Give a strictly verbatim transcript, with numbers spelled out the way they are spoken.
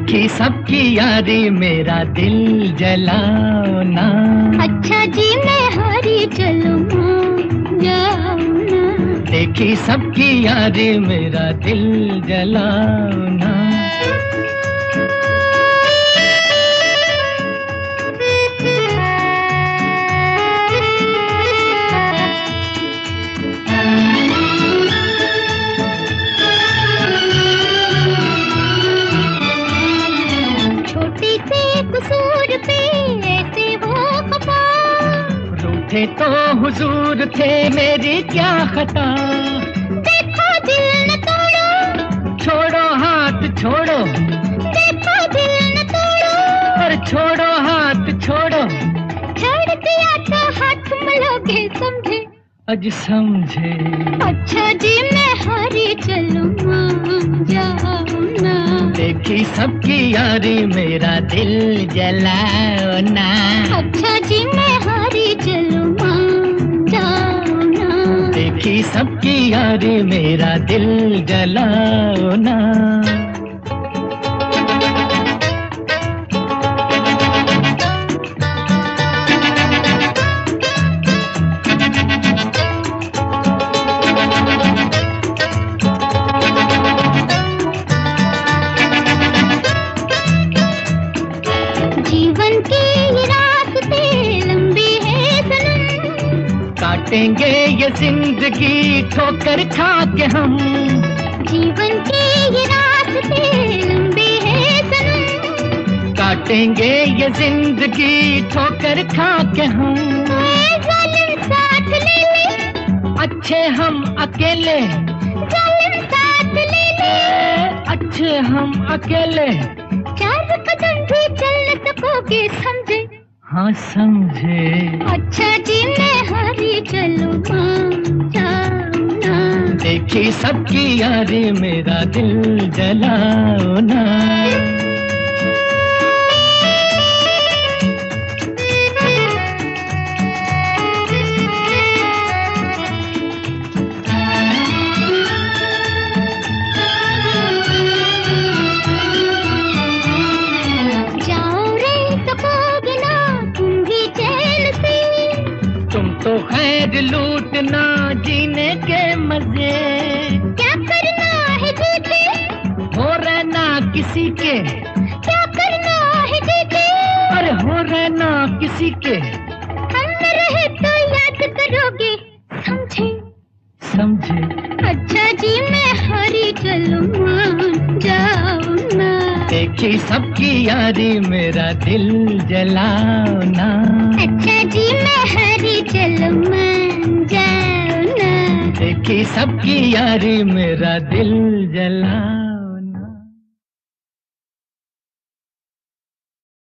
देखी सबकी यारी मेरा दिल जलाओ ना। अच्छा जी मैं हारी चलूं जाओ ना। देखी सबकी यारी मेरा दिल जलाओ ना। कसूर पे ऐसे वो खफा, रूठे तो हुजूर थे मेरी क्या खता। देखो दिल न तोड़ो, छोड़ो हाथ छोड़ो। देखो दिल न तोड़ो, पर छोड़ो हाथ छोड़ो। छोड़ दिया तो हाथ मलोगे समझे, अज समझे। अच्छा जी मैं हारी चलूं जाओ ना। देखी सबकी यारी मेरा दिल जलाओ ना। अच्छा जी मैं हारी चलूं जाओ ना। देखी सबकी यारी मेरा दिल जलाओ ना। जीवन के ये रास्ते लंबे हैं सनम, काटेंगे ये जिंदगी ठोकर खा के हम। जीवन के ये रास्ते लंबे हैं सनम, काटेंगे ये जिंदगी ठोकर खा के हम। जालिम साथ ले ले, अच्छे हम अकेले। जालिम साथ ले ले, अच्छे हम अकेले। चार कदम भी चल न सकोगे समझे, हाँ समझे। अच्छा जी मैं हारी चलूं जाओ ना। देखी सबकी यारी मेरा दिल जलाओ ना। तो खैर लूटना जीने के मजे। क्या करना है जीते, हो रहना किसी के। क्या करना है जीते, अरे हो रहना किसी के। हम न रहे तो याद करोगे समझे, समझे। अच्छा जी मैं हारी चलूं जाओ ना। देखी सबकी यारी मेरा दिल जलाओ ना। अच्छा जी मैं हारी चलूं जाओ ना। देखी सबकी यारी मेरा दिल जलाओ।